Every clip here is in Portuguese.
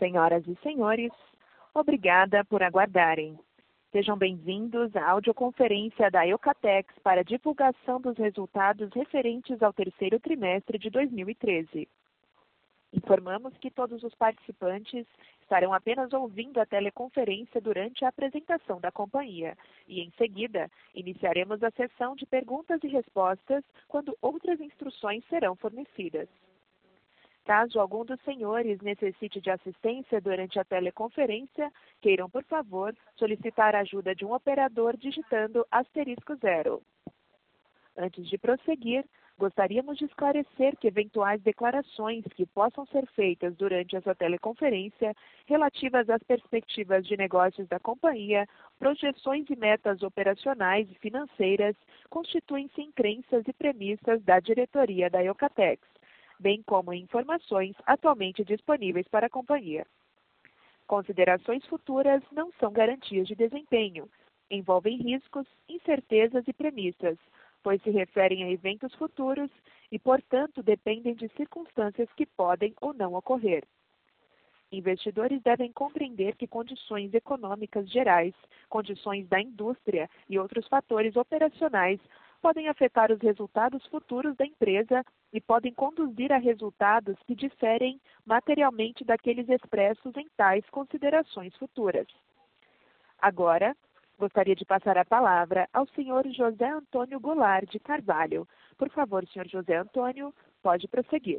Senhoras e senhores, obrigada por aguardarem. Sejam bem-vindos à audioconferência da Eucatex para divulgação dos resultados referentes ao terceiro trimestre de 2013. Informamos que todos os participantes estarão apenas ouvindo a teleconferência durante a apresentação da companhia e, em seguida, iniciaremos a sessão de perguntas e respostas quando outras instruções serão fornecidas. Caso algum dos senhores necessite de assistência durante a teleconferência, queiram, por favor, solicitar a ajuda de um operador digitando *0. Antes de prosseguir, gostaríamos de esclarecer que eventuais declarações que possam ser feitas durante essa teleconferência relativas às perspectivas de negócios da companhia, projeções e metas operacionais e financeiras constituem-se em crenças e premissas da diretoria da Eucatex, bem como em informações atualmente disponíveis para a companhia. Considerações futuras não são garantias de desempenho, envolvem riscos, incertezas e premissas, pois se referem a eventos futuros e, portanto, dependem de circunstâncias que podem ou não ocorrer. Investidores devem compreender que condições econômicas gerais, condições da indústria e outros fatores operacionais podem afetar os resultados futuros da empresa e podem conduzir a resultados que diferem materialmente daqueles expressos em tais considerações futuras. Agora, gostaria de passar a palavra ao senhor José Antônio Goulart de Carvalho. Por favor, senhor José Antônio, pode prosseguir.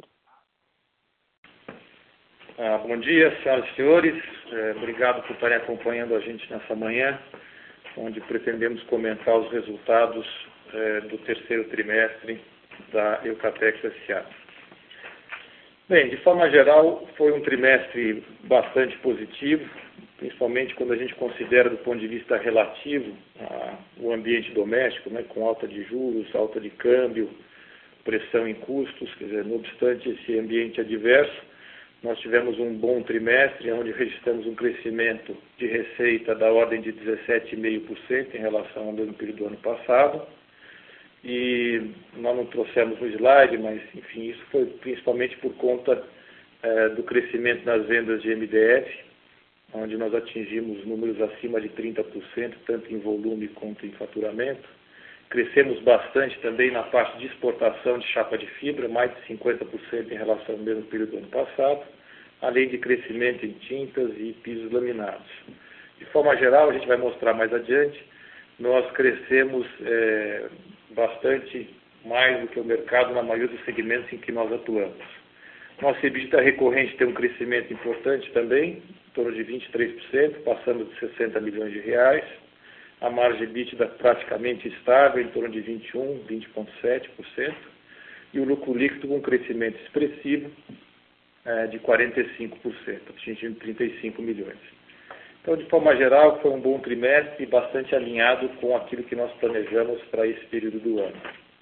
Bom dia, senhoras e senhores. Obrigado por estarem acompanhando a gente nessa manhã, onde pretendemos comentar os resultados do terceiro trimestre da Eucatex S.A. Bem, de forma geral, foi um trimestre bastante positivo, principalmente quando a gente considera do ponto de vista relativo o ambiente doméstico, né, com alta de juros, alta de câmbio, pressão em custos, quer dizer, não obstante esse ambiente adverso, nós tivemos um bom trimestre, onde registramos um crescimento de receita da ordem de 17,5% em relação ao mesmo período do ano passado. E nós não trouxemos no slide, mas, enfim, isso foi principalmente por conta do crescimento nas vendas de MDF, onde nós atingimos números acima de 30%, tanto em volume quanto em faturamento. Crescemos bastante também na parte de exportação de chapa de fibra, mais de 50% em relação ao mesmo período do ano passado, além de crescimento em tintas e pisos laminados. De forma geral, a gente vai mostrar mais adiante, nós crescemos bastante mais do que o mercado na maioria dos segmentos em que nós atuamos. Nosso EBITDA recorrente tem um crescimento importante também, em torno de 23%, passando de 60 milhões de reais. A margem EBITDA praticamente estável, em torno de 21%, 20,7%. E o lucro líquido com um crescimento expressivo de 45%, atingindo 35 milhões. Então, de forma geral, foi um bom trimestre e bastante alinhado com aquilo que nós planejamos para esse período do ano.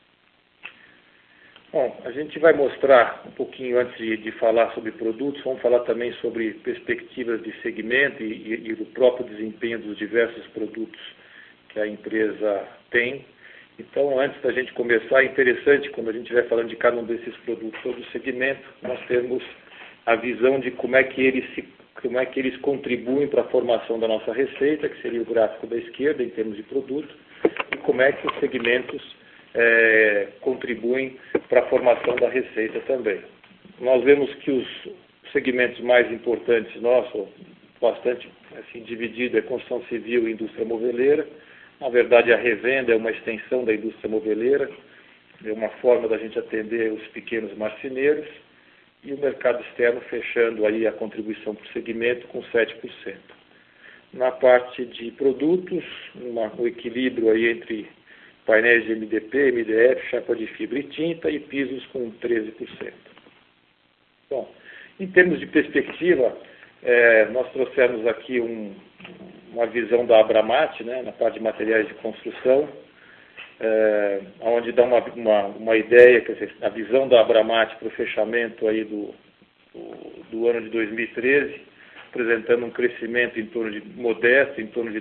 Bom, a gente vai mostrar um pouquinho antes de falar sobre produtos, vamos falar também sobre perspectivas de segmento e do próprio desempenho dos diversos produtos que a empresa tem. Então, antes da gente começar, é interessante, quando a gente estiver falando de cada um desses produtos ou do segmento, nós temos a visão de como é que eles contribuem para a formação da nossa receita, que seria o gráfico da esquerda, em termos de produto, e como é que os segmentos contribuem para a formação da receita também. Nós vemos que os segmentos mais importantes nossos, bastante assim, dividido, é construção civil e indústria moveleira. Na verdade, a revenda é uma extensão da indústria moveleira, é uma forma da gente atender os pequenos marceneiros, e o mercado externo fechando aí a contribuição para o segmento com 7%. Na parte de produtos, um equilíbrio aí entre painéis de MDP, MDF, chapa de fibra e tinta, e pisos com 13%. Bom, em termos de perspectiva, nós trouxemos aqui uma visão da Abramat, né, na parte de materiais de construção, onde dá uma ideia, quer dizer, a visão da Abramat para o fechamento aí do ano de 2013, apresentando um crescimento modesto, em torno de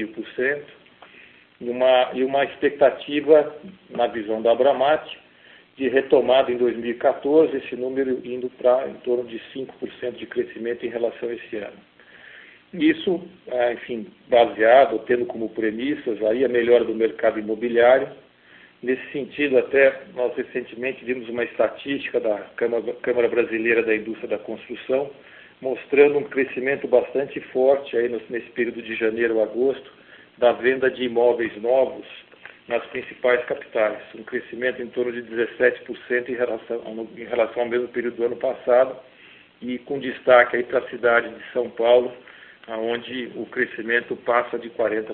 2,5%, e uma expectativa, na visão da Abramat, de retomada em 2014, esse número indo para em torno de 5% de crescimento em relação a esse ano. Isso, enfim, baseado, tendo como premissas aí a melhora do mercado imobiliário. Nesse sentido, até nós recentemente vimos uma estatística da Câmara Brasileira da Indústria da Construção, mostrando um crescimento bastante forte aí nesse período de janeiro a agosto, da venda de imóveis novos nas principais capitais, um crescimento em torno de 17% em relação ao mesmo período do ano passado, e com destaque aí para a cidade de São Paulo, onde o crescimento passa de 40%.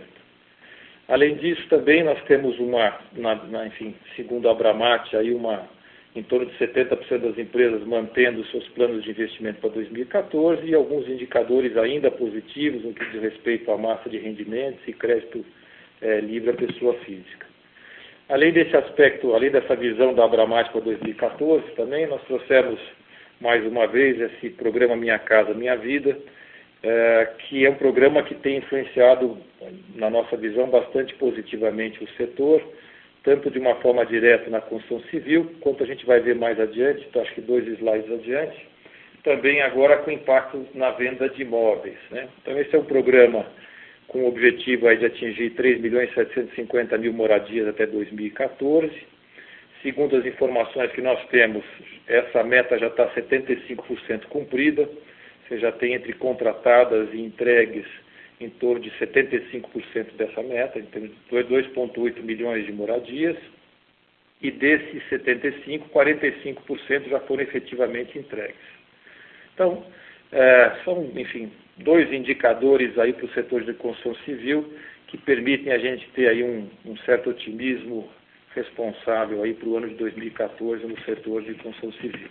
Além disso, também nós temos enfim, segundo a Abramate, aí em torno de 70% das empresas mantendo seus planos de investimento para 2014 e alguns indicadores ainda positivos no que diz respeito à massa de rendimentos e crédito livre à pessoa física. Além desse aspecto, além dessa visão da Abramate para 2014, também nós trouxemos mais uma vez esse programa Minha Casa Minha Vida, que é um programa que tem influenciado, na nossa visão, bastante positivamente o setor, tanto de uma forma direta na construção civil, quanto a gente vai ver mais adiante, então acho que 2 slides adiante, também agora com impacto na venda de imóveis, né? Então esse é um programa com o objetivo aí de atingir 3.750.000 moradias até 2014. Segundo as informações que nós temos, essa meta já está 75% cumprida. Você já tem entre contratadas e entregues em torno de 75% dessa meta, em termos de 2,8 milhões de moradias, e desses 75%, 45% já foram efetivamente entregues. Então, são, enfim, 2 indicadores aí para o setor de construção civil que permitem a gente ter aí um certo otimismo responsável aí para o ano de 2014 no setor de construção civil.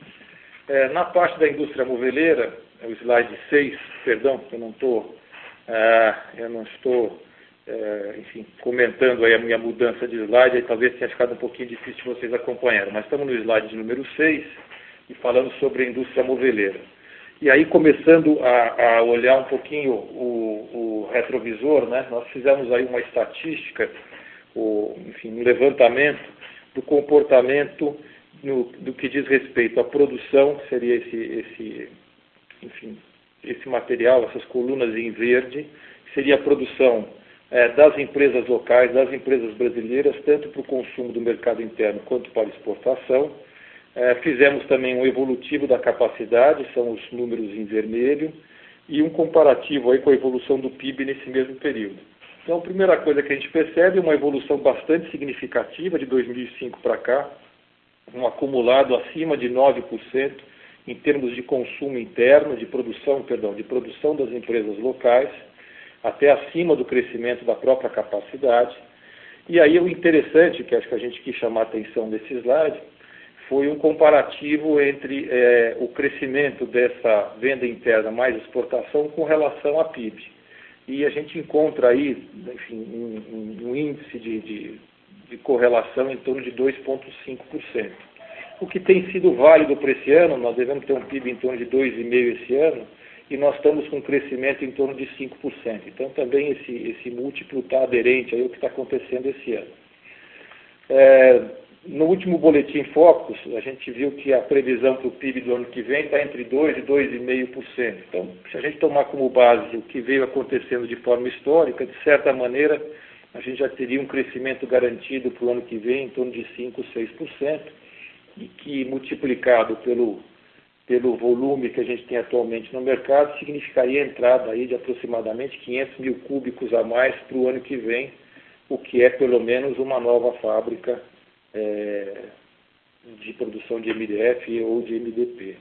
Na parte da indústria moveleira, o slide 6, perdão, eu não estou, enfim, comentando aí a minha mudança de slide, aí talvez tenha ficado um pouquinho difícil de vocês acompanharem, mas estamos no slide de número 6 e falando sobre a indústria moveleira. E aí, começando a olhar um pouquinho o retrovisor, né, nós fizemos aí uma estatística, enfim, um levantamento do comportamento do que diz respeito à produção, que seria esse material, essas colunas em verde, que seria a produção das empresas locais, das empresas brasileiras, tanto para o consumo do mercado interno quanto para exportação. Fizemos também um evolutivo da capacidade, são os números em vermelho, e um comparativo aí com a evolução do PIB nesse mesmo período. Então, a primeira coisa que a gente percebe é uma evolução bastante significativa de 2005 para cá, um acumulado acima de 9% em termos de consumo interno, de produção das empresas locais, até acima do crescimento da própria capacidade. E aí o interessante, que acho que a gente quis chamar a atenção nesse slide, foi um comparativo entre o crescimento dessa venda interna mais exportação com relação à PIB. E a gente encontra aí, enfim, um índice de correlação em torno de 2,5%. O que tem sido válido para esse ano, nós devemos ter um PIB em torno de 2,5% esse ano, e nós estamos com um crescimento em torno de 5%. Então também esse múltiplo está aderente aí ao que está acontecendo esse ano. No último Boletim Focus, a gente viu que a previsão para o PIB do ano que vem está entre 2% e 2,5%. Então, se a gente tomar como base o que veio acontecendo de forma histórica, de certa maneira, a gente já teria um crescimento garantido para o ano que vem em torno de 5%, 6%, e que multiplicado pelo volume que a gente tem atualmente no mercado, significaria a entrada aí de aproximadamente 500 mil cúbicos a mais para o ano que vem, o que é pelo menos uma nova fábrica de produção de MDF ou de MDP.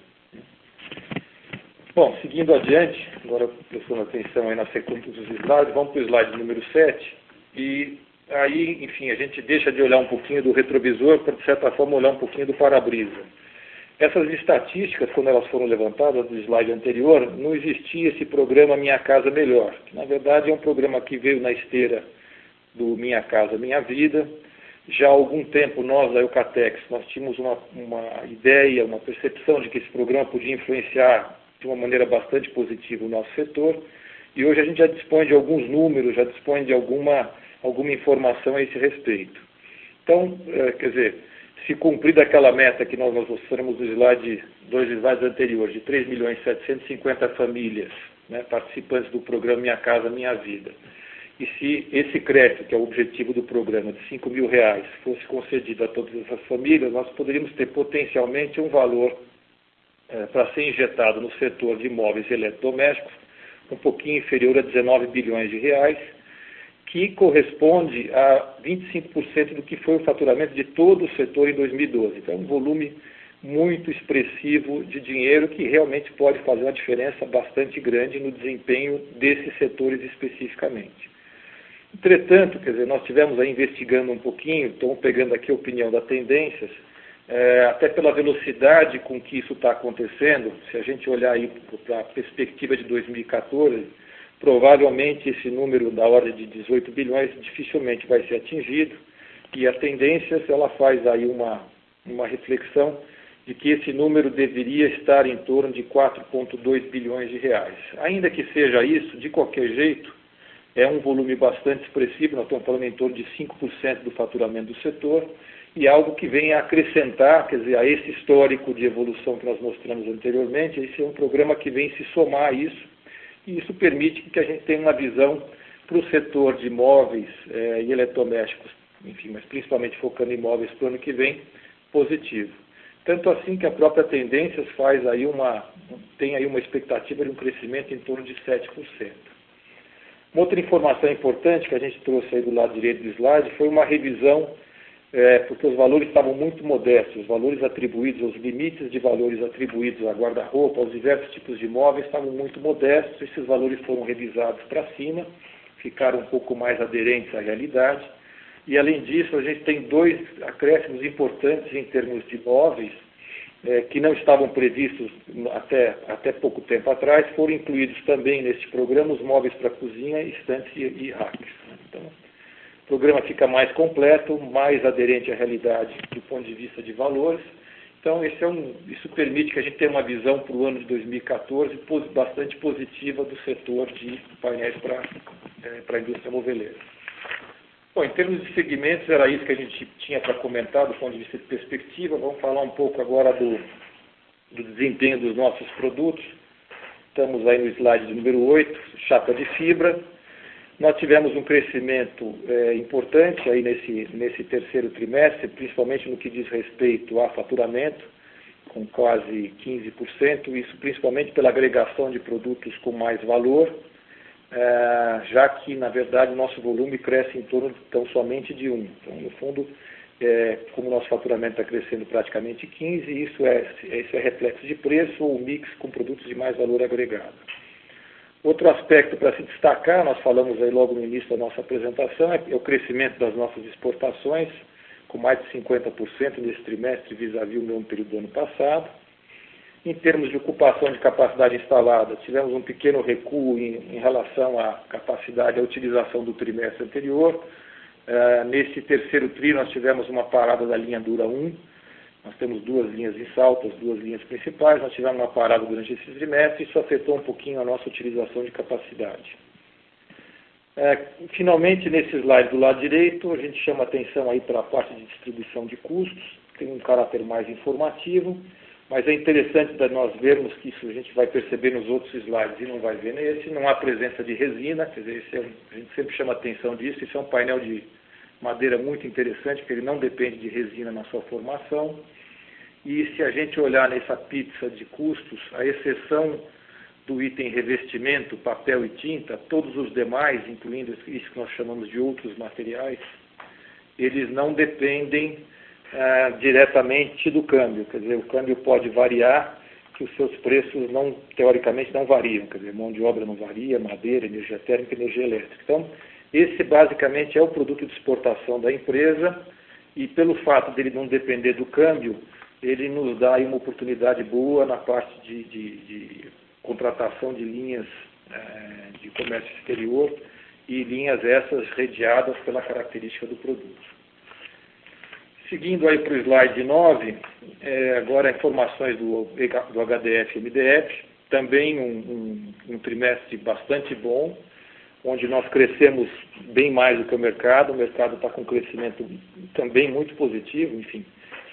Bom, seguindo adiante, agora prestando atenção aí na sequência dos slides, vamos para o slide número 7, e aí, enfim, a gente deixa de olhar um pouquinho do retrovisor para, de certa forma, olhar um pouquinho do para-brisa. Essas estatísticas, quando elas foram levantadas no slide anterior, não existia esse programa Minha Casa Melhor, que na verdade é um programa que veio na esteira do Minha Casa Minha Vida. Já há algum tempo nós, da Eucatex, nós tínhamos uma ideia, uma percepção de que esse programa podia influenciar de uma maneira bastante positiva o nosso setor, e hoje a gente já dispõe de alguns números, já dispõe de alguma informação a esse respeito. Então, quer dizer, se cumprir aquela meta que nós mostramos no slide, 2 slides anteriores, de 3.750.000 famílias, né, participantes do programa Minha Casa Minha Vida, e se esse crédito, que é o objetivo do programa, de R$5.000, fosse concedido a todas essas famílias, nós poderíamos ter potencialmente um valor para ser injetado no setor de imóveis e eletrodomésticos, um pouquinho inferior a 19 bilhões de reais, que corresponde a 25% do que foi o faturamento de todo o setor em 2012. Então, um volume muito expressivo de dinheiro que realmente pode fazer uma diferença bastante grande no desempenho desses setores especificamente. Entretanto, quer dizer, nós estivemos aí investigando um pouquinho, estamos pegando aqui a opinião da Tendências, até pela velocidade com que isso está acontecendo. Se a gente olhar aí para a perspectiva de 2014, provavelmente esse número da ordem de 18 bilhões dificilmente vai ser atingido, e a Tendências ela faz aí uma reflexão de que esse número deveria estar em torno de 4,2 bilhões de reais. Ainda que seja isso, de qualquer jeito, é um volume bastante expressivo, nós estamos falando em torno de 5% do faturamento do setor, e algo que vem a acrescentar, quer dizer, a esse histórico de evolução que nós mostramos anteriormente. Esse é um programa que vem se somar a isso, e isso permite que a gente tenha uma visão para o setor de imóveis e eletrodomésticos, enfim, mas principalmente focando em imóveis para o ano que vem, positivo. Tanto assim que a própria Tendências tem aí uma expectativa de um crescimento em torno de 7%. Uma outra informação importante que a gente trouxe aí do lado direito do slide foi uma revisão, porque os valores estavam muito modestos, os valores atribuídos, os limites de valores atribuídos a guarda-roupa, aos diversos tipos de imóveis estavam muito modestos. Esses valores foram revisados para cima, ficaram um pouco mais aderentes à realidade, e além disso a gente tem 2 acréscimos importantes em termos de imóveis, que não estavam previstos até pouco tempo atrás, foram incluídos também neste programa os móveis para cozinha, estantes e racks. Então, o programa fica mais completo, mais aderente à realidade do ponto de vista de valores. Então, isso permite que a gente tenha uma visão para o ano de 2014 bastante positiva do setor de painéis para a indústria moveleira. Bom, em termos de segmentos, era isso que a gente tinha para comentar do ponto de vista de perspectiva. Vamos falar um pouco agora do desempenho dos nossos produtos. Estamos aí no slide número 8, chapa de fibra. Nós tivemos um crescimento importante aí nesse terceiro trimestre, principalmente no que diz respeito a faturamento, com quase 15%, isso principalmente pela agregação de produtos com mais valor, já que, na verdade, o nosso volume cresce em torno tão somente de 1. Então, no fundo, como o nosso faturamento está crescendo praticamente 15%, isso é reflexo de preço ou mix com produtos de mais valor agregado. Outro aspecto para se destacar, nós falamos aí logo no início da nossa apresentação, é o crescimento das nossas exportações, com mais de 50% nesse trimestre vis-à-vis o mesmo período do ano passado. Em termos de ocupação de capacidade instalada, tivemos um pequeno recuo em relação à capacidade, à utilização do trimestre anterior. Nesse terceiro tri, nós tivemos uma parada da linha Dura 1. Nós temos 2 linhas em salto, as 2 linhas principais. Nós tivemos uma parada durante esse trimestre e isso afetou um pouquinho a nossa utilização de capacidade. Finalmente, nesse slide do lado direito, a gente chama atenção aí para a parte de distribuição de custos, tem um caráter mais informativo. Mas é interessante nós vermos que isso a gente vai perceber nos outros slides e não vai ver nesse. Não há presença de resina, quer dizer, a gente sempre chama atenção disso. Isso é um painel de madeira muito interessante, porque ele não depende de resina na sua formação. E se a gente olhar nessa pizza de custos, a exceção do item revestimento, papel e tinta, todos os demais, incluindo isso que nós chamamos de outros materiais, eles não dependem diretamente do câmbio, quer dizer, o câmbio pode variar, que os seus preços teoricamente não variam, quer dizer, mão de obra não varia, madeira, energia térmica, energia elétrica. Então, esse basicamente é o produto de exportação da empresa e pelo fato dele não depender do câmbio, ele nos dá aí uma oportunidade boa na parte de contratação de linhas de comércio exterior e linhas essas redeadas pela característica do produto. Seguindo aí para o slide 9, agora informações do HDF e MDF, também um trimestre bastante bom, onde nós crescemos bem mais do que o mercado está com um crescimento também muito positivo, enfim,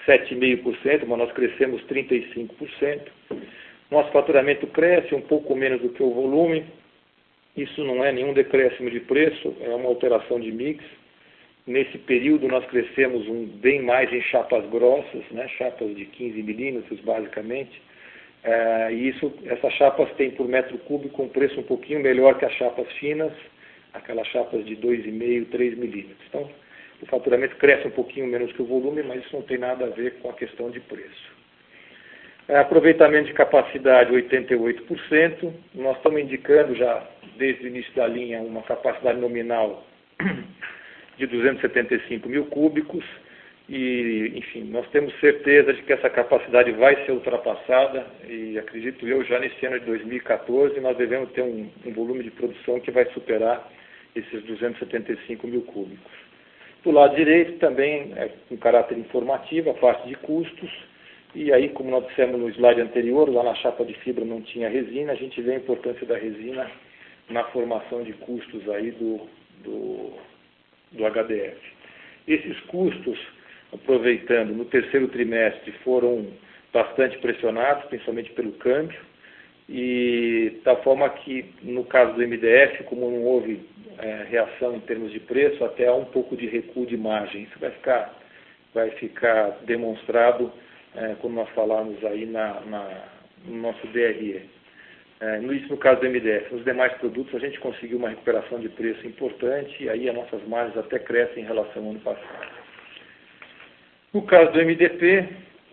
7,5%, mas nós crescemos 35%. Nosso faturamento cresce um pouco menos do que o volume. Isso não é nenhum decréscimo de preço, é uma alteração de mix. Nesse período nós crescemos bem mais em chapas grossas, né, chapas de 15 milímetros basicamente. E essas chapas têm por metro cúbico um preço um pouquinho melhor que as chapas finas, aquelas chapas de 2,5, 3 milímetros. Então, o faturamento cresce um pouquinho menos que o volume, mas isso não tem nada a ver com a questão de preço. Aproveitamento de capacidade 88%. Nós estamos indicando já desde o início da linha uma capacidade nominal de 275 mil cúbicos. E, enfim, nós temos certeza de que essa capacidade vai ser ultrapassada e, acredito eu, já nesse ano de 2014 nós devemos ter um volume de produção que vai superar esses 275 mil cúbicos. Do lado direito também, com caráter informativo, a parte de custos. E aí, como nós dissemos no slide anterior, lá na chapa de fibra não tinha resina, a gente vê a importância da resina na formação de custos aí do HDF. Esses custos, aproveitando, no terceiro trimestre foram bastante pressionados, principalmente pelo câmbio, e da forma que, no caso do MDF, como não houve reação em termos de preço, até há um pouco de recuo de margem. Isso vai ficar demonstrado como nós falamos aí no nosso DRE. Isso no caso do MDF. Nos demais produtos a gente conseguiu uma recuperação de preço importante e aí as nossas margens até crescem em relação ao ano passado. No caso do MDP,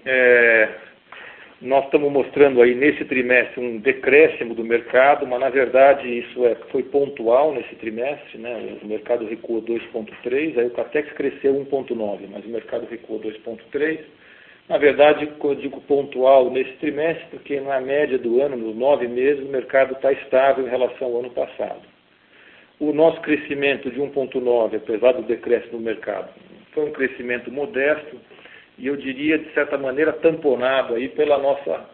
nós estamos mostrando aí nesse trimestre um decréscimo do mercado, mas na verdade isso foi pontual nesse trimestre, né? O mercado recuou 2,3%, aí o Catex cresceu 1,9%, mas o mercado recuou 2,3%. Na verdade, eu digo pontual nesse trimestre, porque na média do ano, nos 9 meses, o mercado está estável em relação ao ano passado. O nosso crescimento de 1,9%, apesar do decréscimo no mercado, foi um crescimento modesto e eu diria, de certa maneira, tamponado aí pela nossa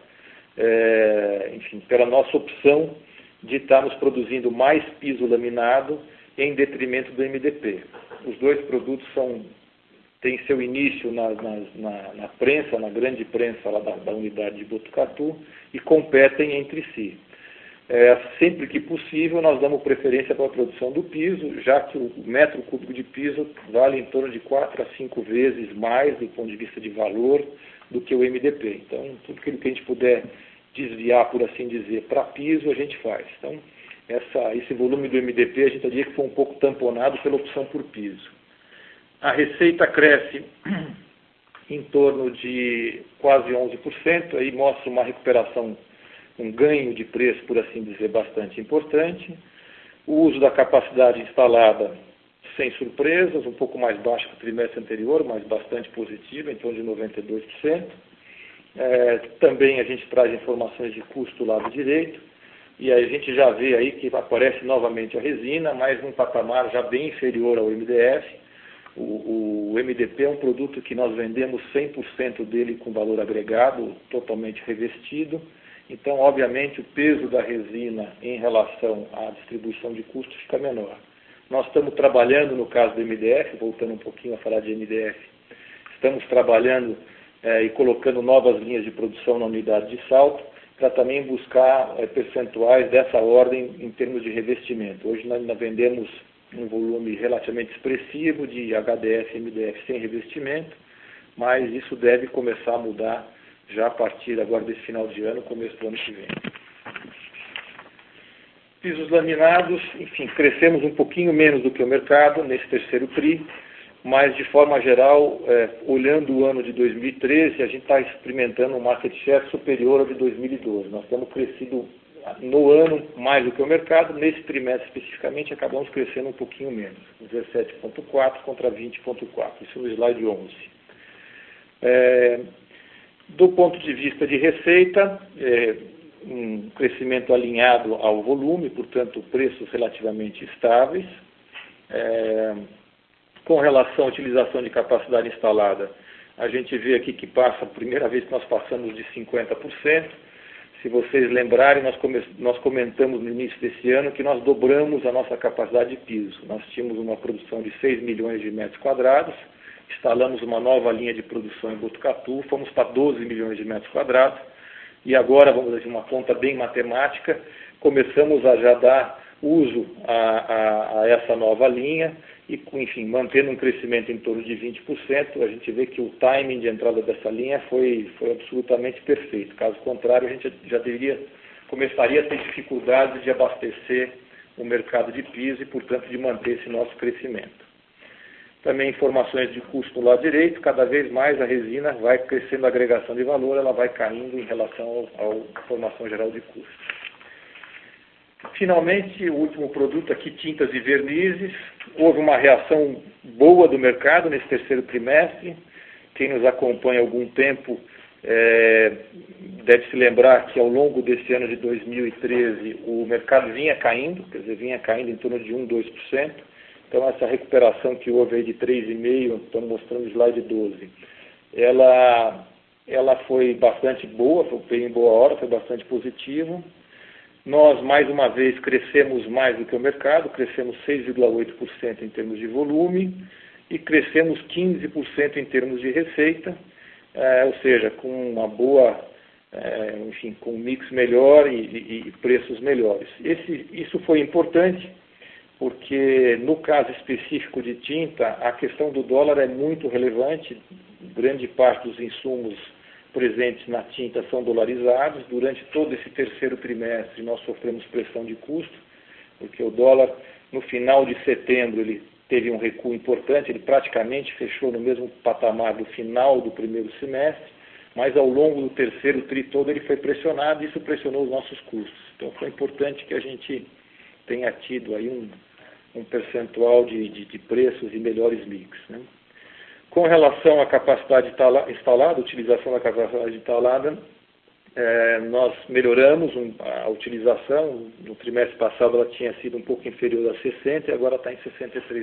opção de estarmos produzindo mais piso laminado em detrimento do MDP. Os dois produtos têm seu início na prensa, na grande prensa lá da unidade de Botucatu e competem entre si. Sempre que possível, nós damos preferência para a produção do piso, já que o metro cúbico de piso vale em torno de 4 a 5 vezes mais do ponto de vista de valor do que o MDP. Então, tudo aquilo que a gente puder desviar, por assim dizer, para piso, a gente faz. Então, esse volume do MDP, a gente diria que foi um pouco tamponado pela opção por piso. A receita cresce em torno de quase 11%, aí mostra uma recuperação, um ganho de preço, por assim dizer, bastante importante. O uso da capacidade instalada, sem surpresas, um pouco mais baixo que o trimestre anterior, mas bastante positivo, em torno de 92%. Também a gente traz informações de custo do lado direito, e aí a gente já vê aí que aparece novamente a resina, mas num patamar já bem inferior ao MDF. O MDP é um produto que nós vendemos 100% dele com valor agregado, totalmente revestido. Então, obviamente, o peso da resina em relação à distribuição de custos fica menor. Nós estamos trabalhando, no caso do MDF, voltando um pouquinho a falar de MDF, estamos trabalhando e colocando novas linhas de produção na unidade de Salto, para também buscar percentuais dessa ordem em termos de revestimento. Hoje nós ainda vendemos um volume relativamente expressivo de HDF e MDF sem revestimento, mas isso deve começar a mudar já a partir agora desse final de ano, começo do ano que vem. Pisos laminados, enfim, crescemos um pouquinho menos do que o mercado nesse terceiro TRI, mas de forma geral, olhando o ano de 2013, a gente está experimentando um market share superior ao de 2012. Nós temos crescido no ano mais do que o mercado, nesse trimestre especificamente acabamos crescendo um pouquinho menos, 17,4 contra 20,4, isso no slide 11. Do ponto de vista de receita, um crescimento alinhado ao volume, portanto preços relativamente estáveis. Com relação à utilização de capacidade instalada, a gente vê aqui que passa a primeira vez que nós passamos de 50%. Se vocês lembrarem, nós comentamos no início desse ano que nós dobramos a nossa capacidade de piso. Nós tínhamos uma produção de 6 milhões de metros quadrados, instalamos uma nova linha de produção em Botucatu, fomos para 12 milhões de metros quadrados, e agora, vamos dizer, uma conta bem matemática, começamos a já dar uso a essa nova linha, e, enfim, mantendo um crescimento em torno de 20%, a gente vê que o timing de entrada dessa linha foi absolutamente perfeito. Caso contrário, a gente já começaria a ter dificuldades de abastecer o mercado de piso e, portanto, de manter esse nosso crescimento. Também informações de custo no lado direito, cada vez mais a resina vai crescendo a agregação de valor, ela vai caindo em relação à informação geral de custo. Finalmente, o último produto aqui, tintas e vernizes. Houve uma reação boa do mercado nesse terceiro trimestre. Quem nos acompanha há algum tempo deve se lembrar que ao longo desse ano de 2013 o mercado vinha caindo, quer dizer, vinha caindo em torno de 1%, 2%. Então essa recuperação que houve aí de 3,5%, estamos mostrando o slide 12, ela foi bastante boa, foi em boa hora, foi bastante positivo. Nós, mais uma vez, crescemos mais do que o mercado, crescemos 6,8% em termos de volume e crescemos 15% em termos de receita, ou seja, com uma boa, enfim, com um mix melhor e preços melhores. Isso foi importante porque, no caso específico de tinta, a questão do dólar é muito relevante, grande parte dos insumos presentes na tinta são dolarizados. Durante todo esse terceiro trimestre nós sofremos pressão de custo, porque o dólar no final de setembro ele teve um recuo importante, ele praticamente fechou no mesmo patamar do final do primeiro semestre, mas ao longo do terceiro tri todo ele foi pressionado e isso pressionou os nossos custos. Então foi importante que a gente tenha tido aí um percentual de preços e melhores mix, né? Com relação à capacidade instalada, utilização da capacidade instalada, nós melhoramos a utilização. No trimestre passado ela tinha sido um pouco inferior a 60% e agora está em 63%.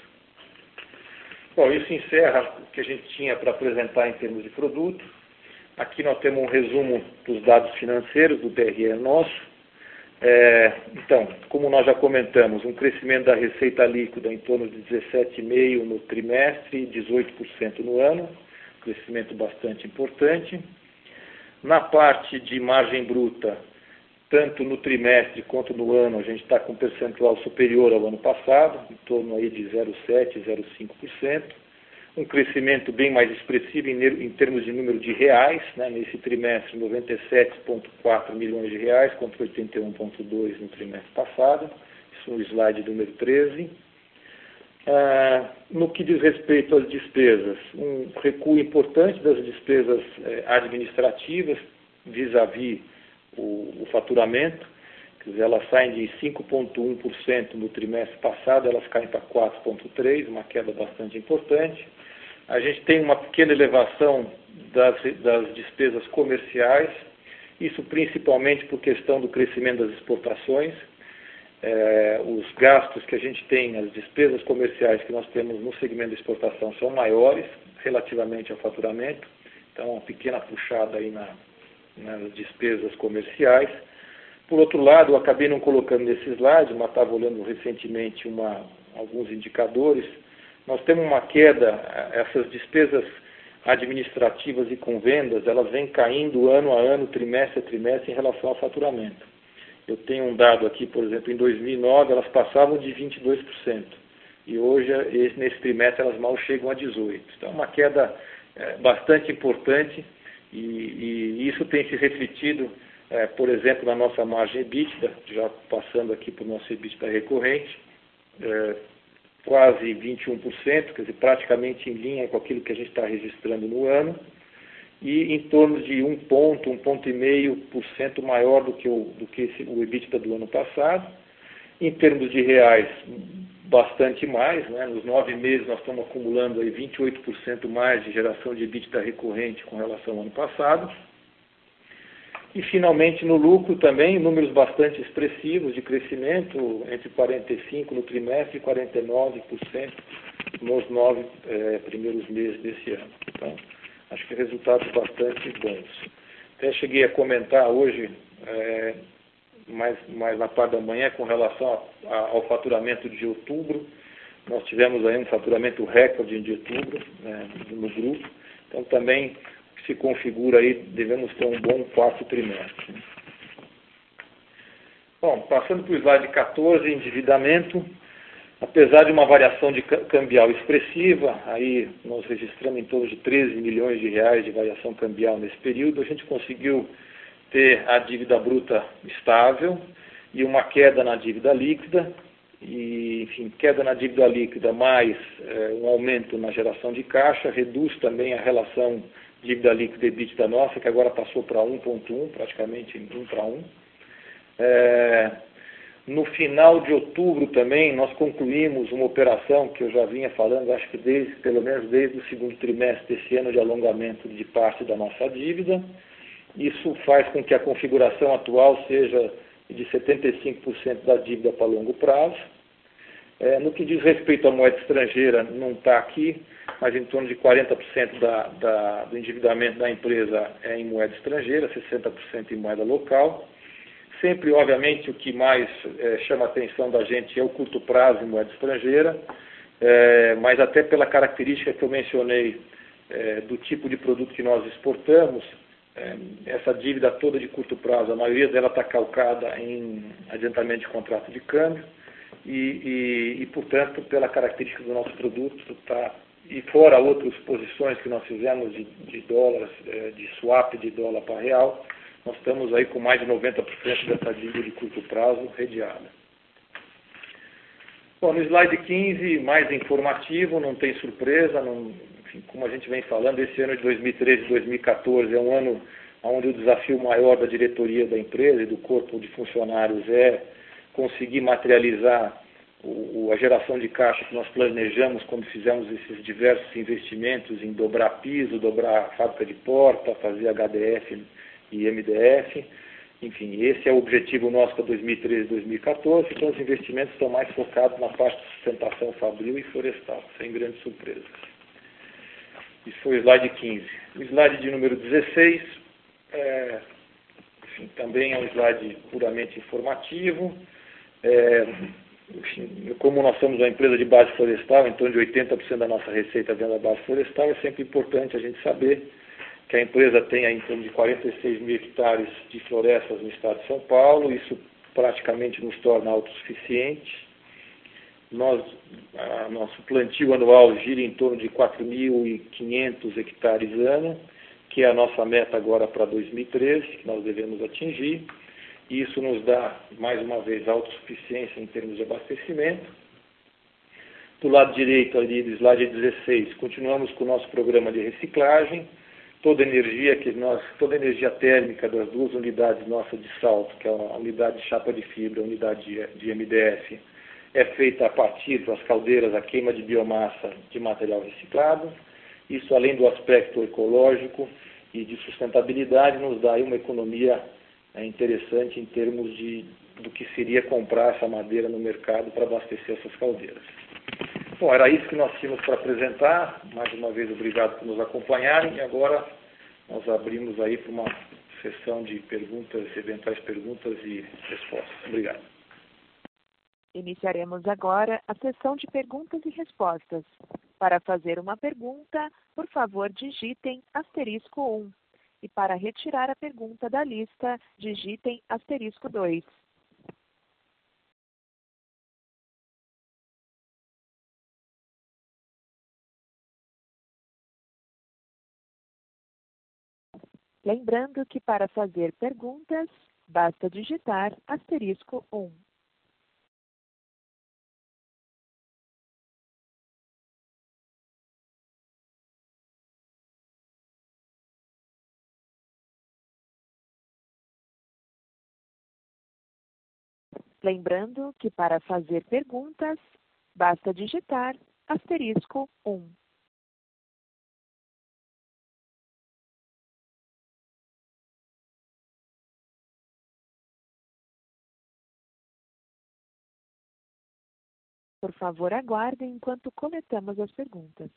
Bom, isso encerra o que a gente tinha para apresentar em termos de produto. Aqui nós temos um resumo dos dados financeiros do DRE nosso. Então, como nós já comentamos, um crescimento da receita líquida em torno de 17,5% no trimestre e 18% no ano, crescimento bastante importante. Na parte de margem bruta, tanto no trimestre quanto no ano, a gente está com um percentual superior ao ano passado, em torno aí de 0,7%, 0,5%. Um crescimento bem mais expressivo em termos de número de reais, né? Nesse trimestre 97,4 milhões de reais contra 81,2 no trimestre passado, isso no slide número 13. No que diz respeito às despesas, um recuo importante das despesas administrativas vis-à-vis o faturamento, quer dizer, elas saem de 5,1% no trimestre passado, elas caem para 4,3%, uma queda bastante importante. A gente tem uma pequena elevação das despesas comerciais, isso principalmente por questão do crescimento das exportações. Os gastos que a gente tem, as despesas comerciais que nós temos no segmento de exportação são maiores relativamente ao faturamento, então uma pequena puxada aí nas despesas comerciais. Por outro lado, eu acabei não colocando nesse slide, mas estava olhando recentemente alguns indicadores. Nós temos uma queda, essas despesas administrativas e com vendas, elas vêm caindo ano a ano, trimestre a trimestre, em relação ao faturamento. Eu tenho um dado aqui, por exemplo, em 2009, elas passavam de 22%. E hoje, nesse trimestre, elas mal chegam a 18%. Então, é uma queda bastante importante e isso tem se refletido, por exemplo, na nossa margem EBITDA, já passando aqui para o nosso EBITDA recorrente, quase 21%, quer dizer, praticamente em linha com aquilo que a gente está registrando no ano, e em torno de 1,5% maior do que o EBITDA do ano passado. Em termos de reais, bastante mais, né? Nos 9 meses nós estamos acumulando aí 28% mais de geração de EBITDA recorrente com relação ao ano passado. E, finalmente, no lucro também, números bastante expressivos de crescimento, entre 45% no trimestre e 49% nos 9 primeiros meses desse ano. Então, acho que resultados bastante bons. Até cheguei a comentar hoje, mais na parte da manhã, com relação ao faturamento de outubro. Nós tivemos aí um faturamento recorde de outubro, né, no grupo. Então também se configura aí, devemos ter um bom quarto trimestre. Bom, passando para o slide 14, endividamento. Apesar de uma variação de cambial expressiva, aí nós registramos em torno de 13 milhões de reais de variação cambial nesse período, a gente conseguiu ter a dívida bruta estável e uma queda na dívida líquida, e, enfim, queda na dívida líquida mais um aumento na geração de caixa, reduz também a relação dívida líquida e EBITDA nossa, que agora passou para 1,1, praticamente 1 para 1. No final de outubro também, nós concluímos uma operação que eu já vinha falando, acho que pelo menos desde o segundo trimestre desse ano, de alongamento de parte da nossa dívida. Isso faz com que a configuração atual seja de 75% da dívida para longo prazo. No que diz respeito à moeda estrangeira, não está aqui, mas em torno de 40% do endividamento da empresa é em moeda estrangeira, 60% em moeda local. Sempre, obviamente, o que mais chama a atenção da gente é o curto prazo em moeda estrangeira, mas até pela característica que eu mencionei do tipo de produto que nós exportamos, essa dívida toda de curto prazo, a maioria dela está calcada em adiantamento de contrato de câmbio e, portanto, pela característica do nosso produto, e fora outras posições que nós fizemos de dólares, de swap de dólar para real, nós estamos aí com mais de 90% dessa dívida de curto prazo redeada. Bom, no slide 15, mais informativo, não tem surpresa, enfim, como a gente vem falando, esse ano de 2013 e 2014 é um ano onde o desafio maior da diretoria da empresa e do corpo de funcionários é conseguir materializar a geração de caixa que nós planejamos quando fizemos esses diversos investimentos em dobrar piso, dobrar a fábrica de porta, fazer HDF e MDF. Enfim, esse é o objetivo nosso para 2013 e 2014, então os investimentos estão mais focados na parte de sustentação fabril e florestal, sem grandes surpresas. Isso foi o slide 15. O slide de número 16, enfim, também é um slide puramente informativo. Enfim, como nós somos uma empresa de base florestal, em torno de 80% da nossa receita vem da base florestal, é sempre importante a gente saber que a empresa tem em torno de 46 mil hectares de florestas no estado de São Paulo, isso praticamente nos torna autossuficientes. Nosso plantio anual gira em torno de 4.500 hectares ano, que é a nossa meta agora para 2013, que nós devemos atingir. E isso nos dá, mais uma vez, autossuficiência em termos de abastecimento. Do lado direito ali do slide 16, continuamos com o nosso programa de reciclagem. Toda energia térmica das duas unidades nossas de salto, que é a unidade de chapa de fibra, a unidade de MDF, é feita a partir das caldeiras, a queima de biomassa de material reciclado. Isso, além do aspecto ecológico e de sustentabilidade, nos dá aí uma economia interessante em termos do que seria comprar essa madeira no mercado para abastecer essas caldeiras. Bom, era isso que nós tínhamos para apresentar. Mais uma vez, obrigado por nos acompanharem. E agora nós abrimos aí para uma sessão de perguntas, eventuais perguntas e respostas. Obrigado. Iniciaremos agora a sessão de perguntas e respostas. Para fazer uma pergunta, por favor, digitem *1. E para retirar a pergunta da lista, digitem *2. Lembrando que para fazer perguntas, basta digitar *1. Lembrando que para fazer perguntas, basta digitar *1. Por favor, aguardem enquanto coletamos as perguntas.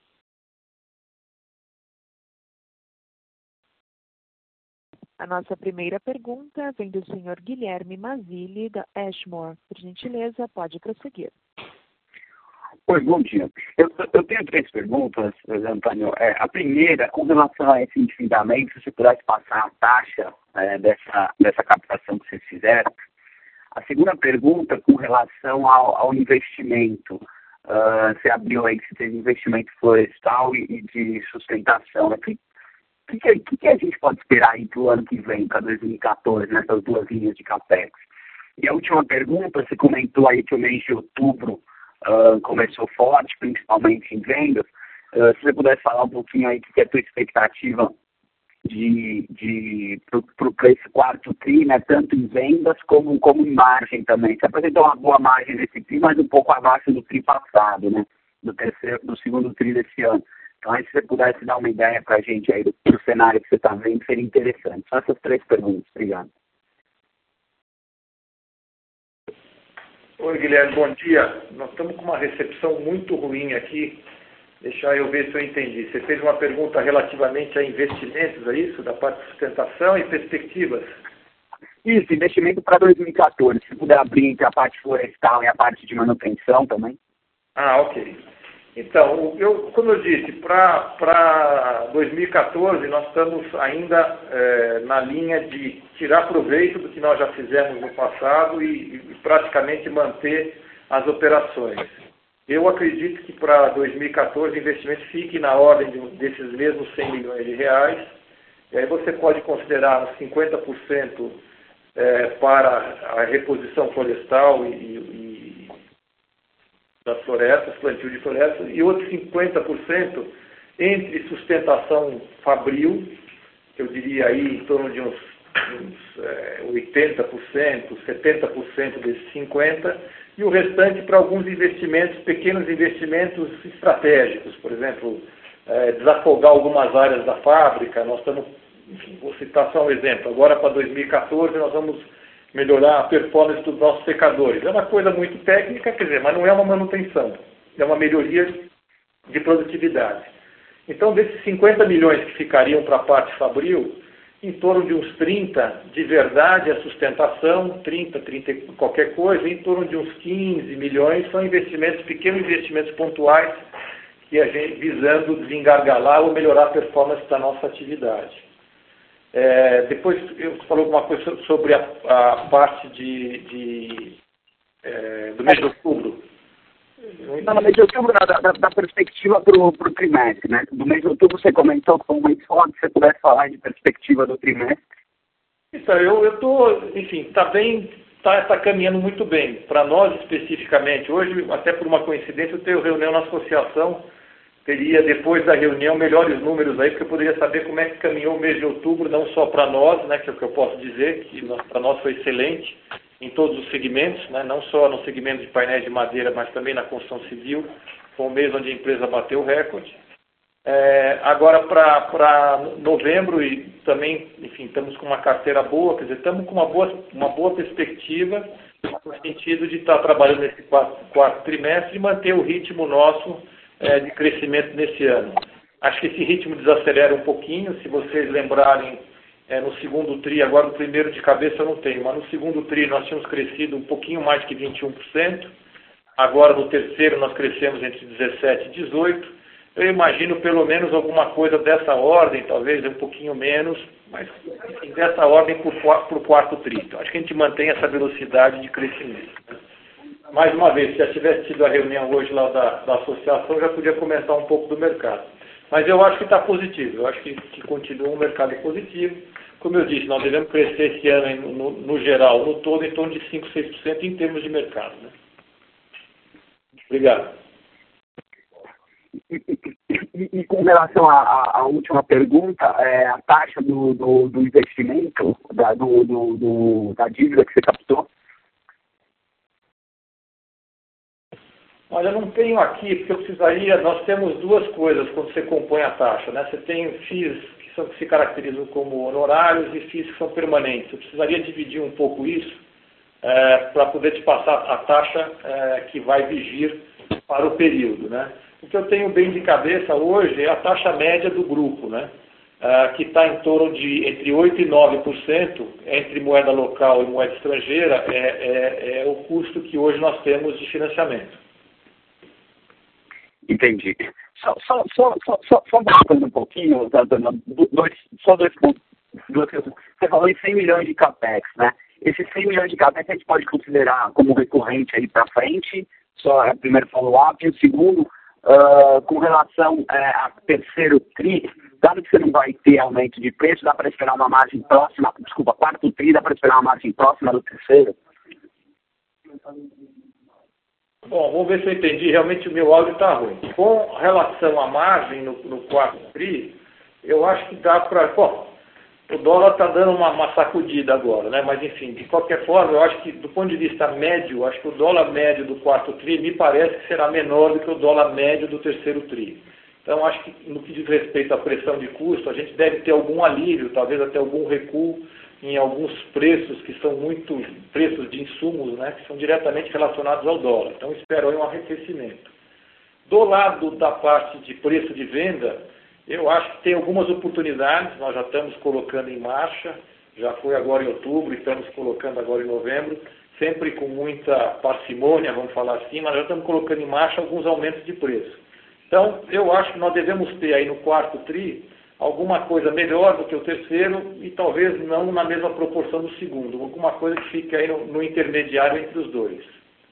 A nossa primeira pergunta vem do senhor Guilherme Mazzilli, da Ashmore. Por gentileza, pode prosseguir. Oi, bom dia. Eu tenho três perguntas, Antônio. A primeira, com relação a esse endividamento, se você pudesse passar a taxa dessa captação que vocês fizeram. A segunda pergunta, com relação ao investimento. Você abriu aí que você teve investimento florestal e de sustentação. O que a gente pode esperar aí para o ano que vem, para 2014, nessas duas linhas de CAPEX? E a última pergunta, você comentou aí que o mês de outubro começou forte, principalmente em vendas. Se você pudesse falar um pouquinho aí o que é a tua expectativa para esse quarto TRI, né, tanto em vendas como em margem também. Você apresentou uma boa margem nesse TRI, mas um pouco abaixo do TRI passado, né, do segundo TRI desse ano. Então, aí, se você pudesse dar uma ideia para a gente aí do cenário que você está vendo, seria interessante. Só essas três perguntas. Obrigado. Oi, Guilherme, bom dia. Nós estamos com uma recepção muito ruim aqui. Deixa eu ver se eu entendi. Você fez uma pergunta relativamente a investimentos, é isso? Da parte de sustentação e perspectivas? Isso, investimento para 2014. Se puder abrir entre a parte florestal e a parte de manutenção também. Ah, ok. Então, como eu disse, para 2014 nós estamos ainda na linha de tirar proveito do que nós já fizemos no passado e praticamente manter as operações. Eu acredito que para 2014 o investimento fique na ordem desses mesmos 100 milhões de reais. E aí você pode considerar uns 50% para a reposição florestal e das florestas, plantio de florestas, e outros 50% entre sustentação fabril, que eu diria aí em torno de uns 80%, 70% desses 50%, e o restante para alguns investimentos, pequenos investimentos estratégicos, por exemplo, desafogar algumas áreas da fábrica. Nós estamos, enfim, vou citar só um exemplo, agora para 2014 nós vamos melhorar a performance dos nossos secadores. É uma coisa muito técnica, quer dizer, mas não é uma manutenção, é uma melhoria de produtividade. Então, desses 50 milhões que ficariam para a parte fabril, em torno de uns 30 de verdade a sustentação, 30 qualquer coisa, em torno de uns 15 milhões são investimentos, pequenos investimentos pontuais, que a gente visando desengargalar ou melhorar a performance da nossa atividade. Depois eu falou alguma coisa sobre a parte do mês de outubro. Não, no mês de outubro, da perspectiva para o trimestre, né? Do mês de outubro você comentou que foi um mês forte, se você pudesse falar de perspectiva do trimestre. Então, eu estou, enfim, está caminhando muito bem. Para nós especificamente, hoje, até por uma coincidência, eu tenho reunião na associação, teria depois da reunião melhores números aí, porque eu poderia saber como é que caminhou o mês de outubro, não só para nós, né, que é o que eu posso dizer, que para nós foi excelente em todos os segmentos, né, não só no segmento de painéis de madeira, mas também na construção civil, foi um mês onde a empresa bateu o recorde. Agora para novembro e também, enfim, estamos com uma carteira boa, quer dizer, estamos com uma boa perspectiva no sentido de estar trabalhando nesse quarto trimestre e manter o ritmo nosso de crescimento nesse ano. Acho que esse ritmo desacelera um pouquinho, se vocês lembrarem, no segundo TRI, agora no primeiro de cabeça eu não tenho, mas no segundo TRI nós tínhamos crescido um pouquinho mais que 21%, agora no terceiro nós crescemos entre 17% e 18%, eu imagino pelo menos alguma coisa dessa ordem, talvez um pouquinho menos, mas enfim, dessa ordem para o quarto TRI. Então, acho que a gente mantém essa velocidade de crescimento. Mais uma vez, se já tivesse tido a reunião hoje lá da associação, já podia comentar um pouco do mercado. Mas eu acho que está positivo, eu acho que continua um mercado positivo. Como eu disse, nós devemos crescer esse ano, no geral, no todo, em torno de 5%, 6% em termos de mercado. Né? Obrigado. E com relação à última pergunta, a taxa do investimento, da dívida que você captou? Olha, eu não tenho aqui, porque eu precisaria, nós temos duas coisas quando você compõe a taxa, né? Você tem FIIs que se caracterizam como honorários e FIIs que são permanentes. Eu precisaria dividir um pouco isso para poder te passar a taxa que vai vigir para o período, né? O que eu tenho bem de cabeça hoje é a taxa média do grupo, né? Que está em torno de entre 8% e 9%, entre moeda local e moeda estrangeira, é o custo que hoje nós temos de financiamento. Entendi. Só voltando um pouquinho, dois pontos. Duas questões. Você falou em 100 milhões de CAPEX, né? Esses 100 milhões de CAPEX a gente pode considerar como recorrente aí para frente, só a primeiro follow-up, e o segundo, com relação a terceiro TRI, dado que você não vai ter aumento de preço, dá para esperar uma margem próxima, quarto TRI, dá para esperar uma margem próxima do terceiro? Bom, vamos ver se eu entendi. Realmente o meu áudio está ruim. Com relação à margem no quarto TRI, eu acho que dá para... Bom, o dólar está dando uma sacudida agora, né? Mas enfim, de qualquer forma, eu acho que do ponto de vista médio, acho que o dólar médio do quarto TRI me parece que será menor do que o dólar médio do terceiro TRI. Então, acho que no que diz respeito à pressão de custo, a gente deve ter algum alívio, talvez até algum recuo em alguns preços que são muito preços de insumos, né, que são diretamente relacionados ao dólar. Então, espero aí um arrefecimento. Do lado da parte de preço de venda, eu acho que tem algumas oportunidades, nós já estamos colocando em marcha, já foi agora em outubro, estamos colocando agora em novembro, sempre com muita parcimônia, vamos falar assim, mas já estamos colocando em marcha alguns aumentos de preço. Então, eu acho que nós devemos ter aí no quarto TRI alguma coisa melhor do que o terceiro e talvez não na mesma proporção do segundo, alguma coisa que fique aí no intermediário entre os dois.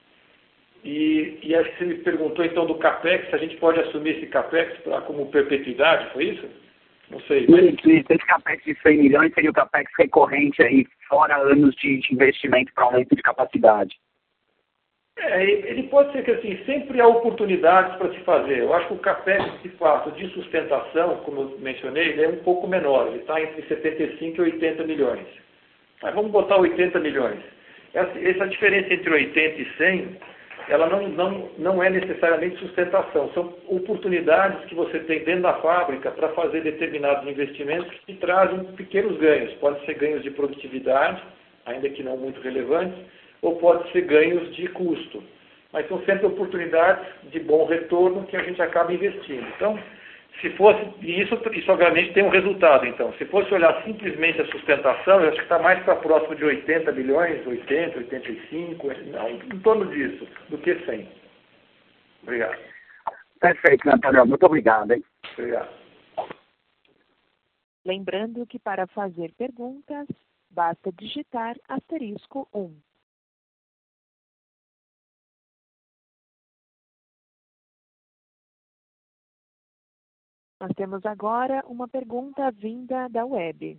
E acho que você me perguntou então do CAPEX, se a gente pode assumir esse CAPEX como perpetuidade, foi isso? Não sei. Esse CAPEX de 100 milhões seria o CAPEX recorrente aí, fora anos de investimento para aumento de capacidade. Ele pode ser que assim, sempre há oportunidades para se fazer. Eu acho que o CAPEX, de fato, de sustentação, como eu mencionei, ele é um pouco menor. Ele está entre 75 e 80 milhões. Mas vamos botar 80 milhões. Essa diferença entre 80 e 100, ela não é necessariamente sustentação. São oportunidades que você tem dentro da fábrica para fazer determinados investimentos que trazem pequenos ganhos. Pode ser ganhos de produtividade, ainda que não muito relevantes, ou pode ser ganhos de custo. Mas são sempre oportunidades de bom retorno que a gente acaba investindo. Então, se fosse, e isso obviamente tem um resultado, então, se fosse olhar simplesmente a sustentação, eu acho que está mais para próximo de 80 bilhões, 80, 85, não, em torno disso, do que 100. Obrigado. Perfeito, Nathaniel. Muito obrigado, hein? Obrigado. Lembrando que para fazer perguntas, basta digitar *1. Nós temos agora uma pergunta vinda da web.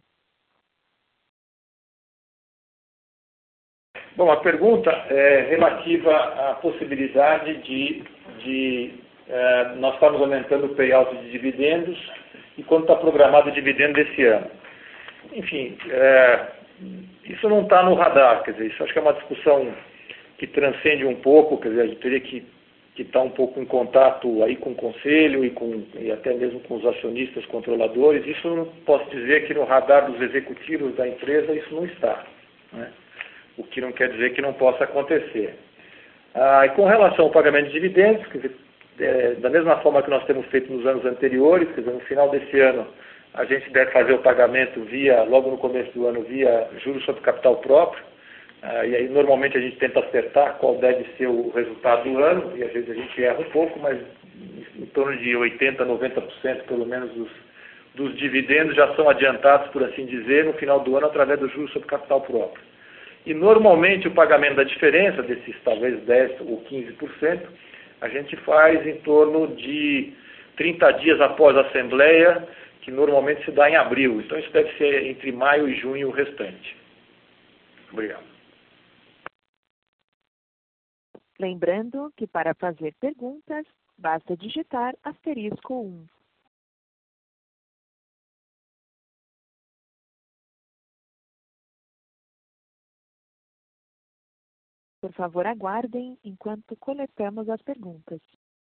Bom, a pergunta é relativa à possibilidade de nós estamos aumentando o payout de dividendos e quando está programado o dividendo desse ano. Enfim, isso não está no radar, quer dizer, isso acho que é uma discussão que transcende um pouco, quer dizer, a gente teria que estar um pouco em contato aí com o conselho e até mesmo com os acionistas controladores. Isso eu não posso dizer que no radar dos executivos da empresa isso não está, né? O que não quer dizer que não possa acontecer. E com relação ao pagamento de dividendos, quer dizer, da mesma forma que nós temos feito nos anos anteriores, quer dizer, no final desse ano a gente deve fazer o pagamento logo no começo do ano, via juros sobre capital próprio. E aí normalmente a gente tenta acertar qual deve ser o resultado do ano, e às vezes a gente erra um pouco, mas em torno de 80%, 90% pelo menos dos dividendos já são adiantados, por assim dizer, no final do ano através do juros sobre capital próprio. E normalmente o pagamento da diferença, desses talvez 10% ou 15%, a gente faz em torno de 30 dias após a Assembleia, que normalmente se dá em abril. Então isso deve ser entre maio e junho o restante. Obrigado. Lembrando que para fazer perguntas, basta digitar *1. Por favor, aguardem enquanto coletamos as perguntas.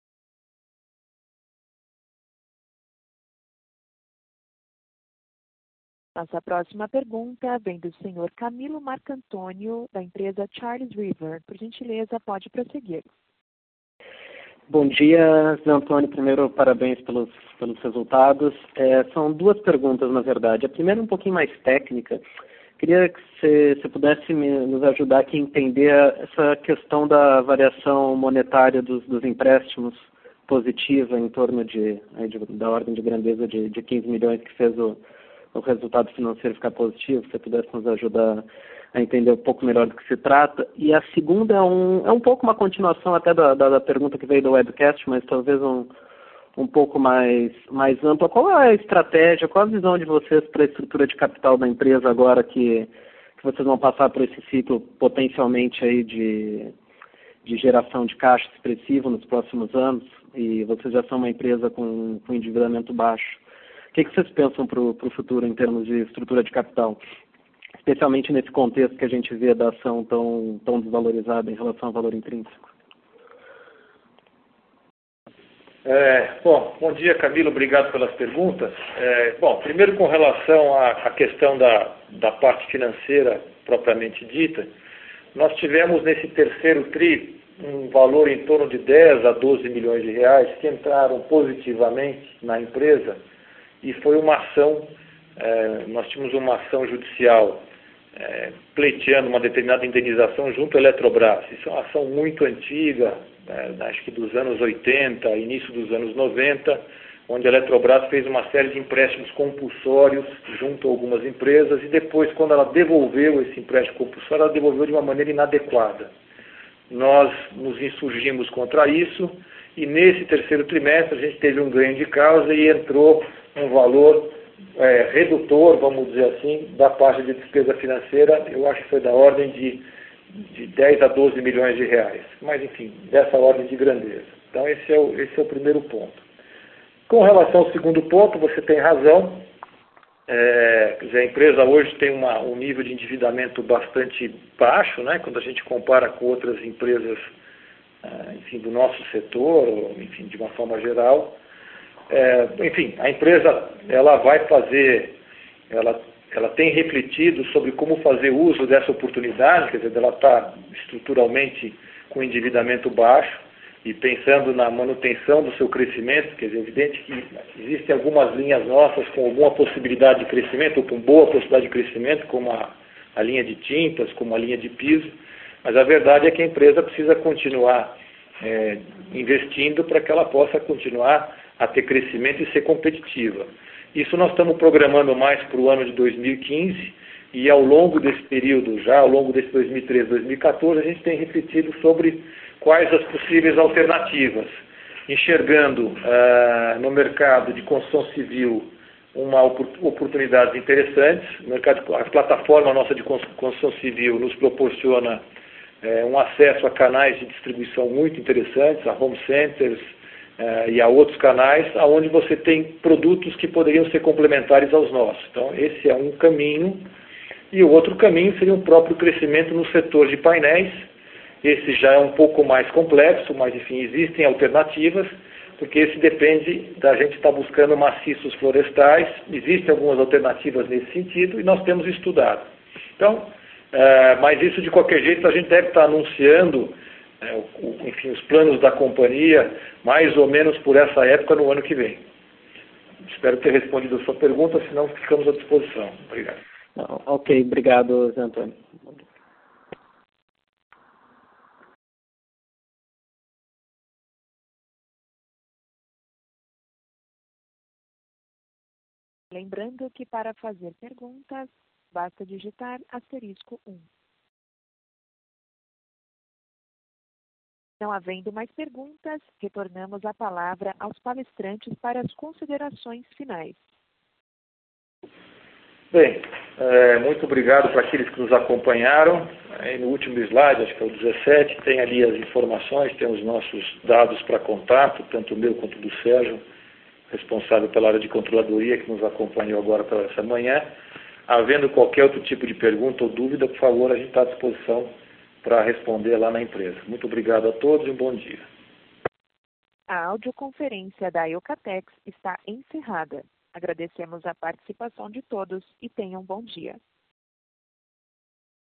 Nossa próxima pergunta vem do senhor Camilo Marcantônio, da empresa Charles River. Por gentileza, pode prosseguir. Bom dia, Zé Antônio. Primeiro, parabéns pelos resultados. São duas perguntas, na verdade. A primeira é um pouquinho mais técnica. Queria que você pudesse nos ajudar aqui a entender essa questão da variação monetária dos empréstimos positiva em torno da ordem de grandeza de 15 milhões que fez o resultado financeiro ficar positivo, se você pudesse nos ajudar a entender um pouco melhor do que se trata. E a segunda é um pouco uma continuação até da pergunta que veio do webcast, mas talvez um pouco mais ampla. Qual é a estratégia, qual a visão de vocês para a estrutura de capital da empresa agora que vocês vão passar por esse ciclo potencialmente aí de geração de caixa expressivo nos próximos anos, e vocês já são uma empresa com endividamento baixo? O que vocês pensam para o futuro em termos de estrutura de capital? Especialmente nesse contexto que a gente vê da ação tão desvalorizada em relação ao valor intrínseco. Bom dia, Camilo, obrigado pelas perguntas. Primeiro com relação à questão da parte financeira propriamente dita, nós tivemos nesse terceiro TRI um valor em torno de 10 a 12 milhões de reais que entraram positivamente na empresa, e foi uma ação, nós tínhamos uma ação judicial pleiteando uma determinada indenização junto à Eletrobras. Isso é uma ação muito antiga, acho que dos anos 80, início dos anos 90, onde a Eletrobras fez uma série de empréstimos compulsórios junto a algumas empresas, e depois, quando ela devolveu esse empréstimo compulsório, ela devolveu de uma maneira inadequada. Nós nos insurgimos contra isso, e nesse terceiro trimestre a gente teve um ganho de causa e entrou um valor redutor, vamos dizer assim, da parte de despesa financeira. Eu acho que foi da ordem de 10 a 12 milhões de reais. Mas, enfim, dessa ordem de grandeza. Então, esse é o primeiro ponto. Com relação ao segundo ponto, você tem razão. Quer dizer, a empresa hoje tem um nível de endividamento bastante baixo, né, quando a gente compara com outras empresas, enfim, do nosso setor, ou, enfim, de uma forma geral. Enfim, a empresa ela vai fazer, ela tem refletido sobre como fazer uso dessa oportunidade, quer dizer, ela está estruturalmente com endividamento baixo e pensando na manutenção do seu crescimento. Quer dizer, é evidente que existem algumas linhas nossas com alguma possibilidade de crescimento, ou com boa possibilidade de crescimento, como a linha de tintas, como a linha de piso, mas a verdade é que a empresa precisa continuar investindo para que ela possa continuar a ter crescimento e ser competitiva. Isso nós estamos programando mais para o ano de 2015, e ao longo desse período, já ao longo desse 2013, 2014, a gente tem refletido sobre quais as possíveis alternativas, enxergando no mercado de construção civil uma oportunidades interessantes. A plataforma nossa de construção civil nos proporciona um acesso a canais de distribuição muito interessantes, a home centers, e a outros canais, onde você tem produtos que poderiam ser complementares aos nossos. Então, esse é um caminho. E o outro caminho seria um próprio crescimento no setor de painéis. Esse já é um pouco mais complexo, mas, enfim, existem alternativas, porque esse depende da gente estar buscando maciços florestais. Existem algumas alternativas nesse sentido e nós temos estudado. Então, mas isso, de qualquer jeito, a gente deve estar anunciando enfim, os planos da companhia, mais ou menos por essa época no ano que vem. Espero ter respondido a sua pergunta, senão ficamos à disposição. Obrigado. Ok, obrigado, Zé Antônio. Lembrando que para fazer perguntas, basta digitar *1. Não havendo mais perguntas, retornamos a palavra aos palestrantes para as considerações finais. Bem, muito obrigado para aqueles que nos acompanharam. No último slide, acho que é o 17, tem ali as informações, tem os nossos dados para contato, tanto o meu quanto o do Sérgio, responsável pela área de controladoria, que nos acompanhou agora para essa manhã. Havendo qualquer outro tipo de pergunta ou dúvida, por favor, a gente está à disposição para responder lá na empresa. Muito obrigado a todos e um bom dia. A audioconferência da Eucatex está encerrada. Agradecemos a participação de todos e tenham um bom dia.